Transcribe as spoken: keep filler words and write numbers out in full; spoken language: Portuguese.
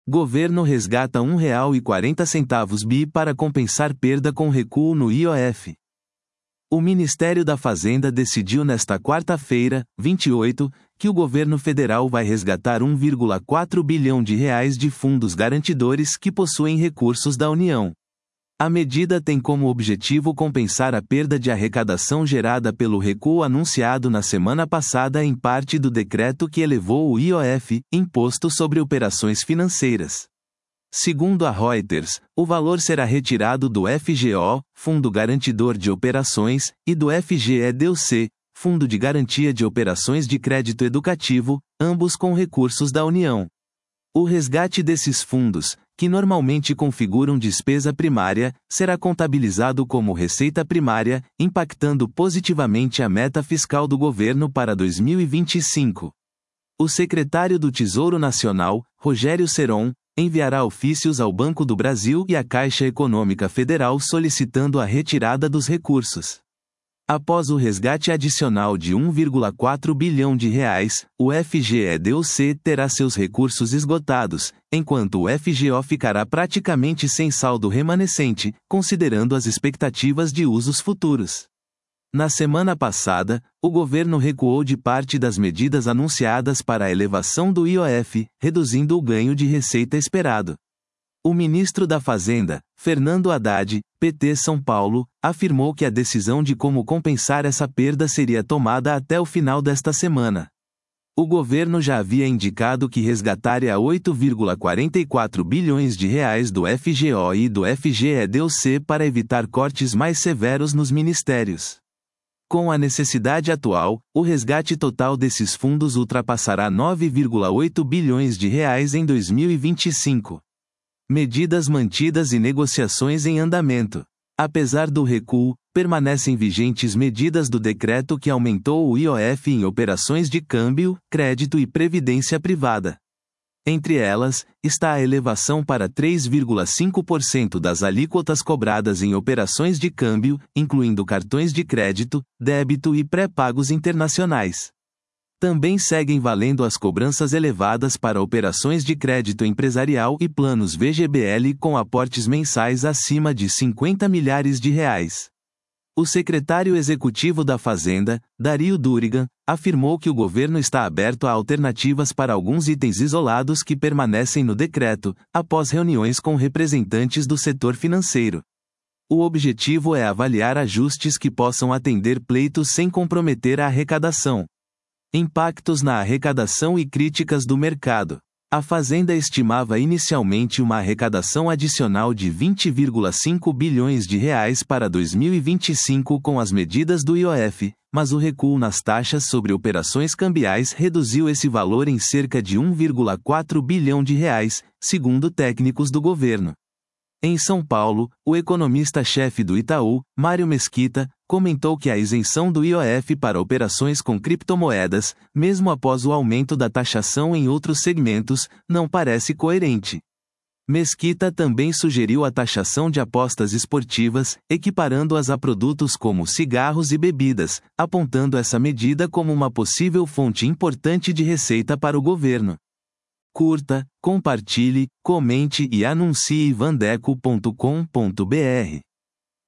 Governo resgata um real e quarenta centavos bi para compensar perda com recuo no I O F. O Ministério da Fazenda decidiu nesta quarta-feira, vinte e oito, que o governo federal vai resgatar um vírgula quatro bilhão de reais de fundos garantidores que possuem recursos da União. A medida tem como objetivo compensar a perda de arrecadação gerada pelo recuo anunciado na semana passada em parte do decreto que elevou o I O F, Imposto sobre Operações Financeiras. Segundo a Reuters, o valor será retirado do F G O, Fundo Garantidor de Operações, e do F G E D U C, Fundo de Garantia de Operações de Crédito Educativo, ambos com recursos da União. O resgate desses fundos, que normalmente configuram despesa primária, será contabilizado como receita primária, impactando positivamente a meta fiscal do governo para dois mil e vinte e cinco. O secretário do Tesouro Nacional, Rogério Ceron, enviará ofícios ao Banco do Brasil e à Caixa Econômica Federal solicitando a retirada dos recursos. Após o resgate adicional de um vírgula quatro bilhão de reais, o F G E D U C terá seus recursos esgotados, enquanto o F G O ficará praticamente sem saldo remanescente, considerando as expectativas de usos futuros. Na semana passada, o governo recuou de parte das medidas anunciadas para a elevação do I O F, reduzindo o ganho de receita esperado. O ministro da Fazenda, Fernando Haddad, P T São Paulo, afirmou que a decisão de como compensar essa perda seria tomada até o final desta semana. O governo já havia indicado que resgataria oito vírgula quarenta e quatro bilhões de reais do F G O e do F G E D U C para evitar cortes mais severos nos ministérios. Com a necessidade atual, o resgate total desses fundos ultrapassará nove vírgula oito bilhões de reais em dois mil e vinte e cinco. Medidas mantidas e negociações em andamento. Apesar do recuo, permanecem vigentes medidas do decreto que aumentou o I O F em operações de câmbio, crédito e previdência privada. Entre elas, está a elevação para três vírgula cinco por cento das alíquotas cobradas em operações de câmbio, incluindo cartões de crédito, débito e pré-pagos internacionais. Também seguem valendo as cobranças elevadas para operações de crédito empresarial e planos V G B L com aportes mensais acima de cinquenta milhares de reais. O secretário executivo da Fazenda, Dario Durigan, afirmou que o governo está aberto a alternativas para alguns itens isolados que permanecem no decreto, após reuniões com representantes do setor financeiro. O objetivo é avaliar ajustes que possam atender pleitos sem comprometer a arrecadação. Impactos na arrecadação e críticas do mercado. A Fazenda estimava inicialmente uma arrecadação adicional de vinte vírgula cinco bilhões de reais para dois mil e vinte e cinco com as medidas do I O F, mas o recuo nas taxas sobre operações cambiais reduziu esse valor em cerca de um vírgula quatro bilhão de reais, segundo técnicos do governo. Em São Paulo, o economista-chefe do Itaú, Mário Mesquita, comentou que a isenção do I O F para operações com criptomoedas, mesmo após o aumento da taxação em outros segmentos, não parece coerente. Mesquita também sugeriu a taxação de apostas esportivas, equiparando-as a produtos como cigarros e bebidas, apontando essa medida como uma possível fonte importante de receita para o governo. Curta, compartilhe, comente e anuncie vandeco ponto com ponto br.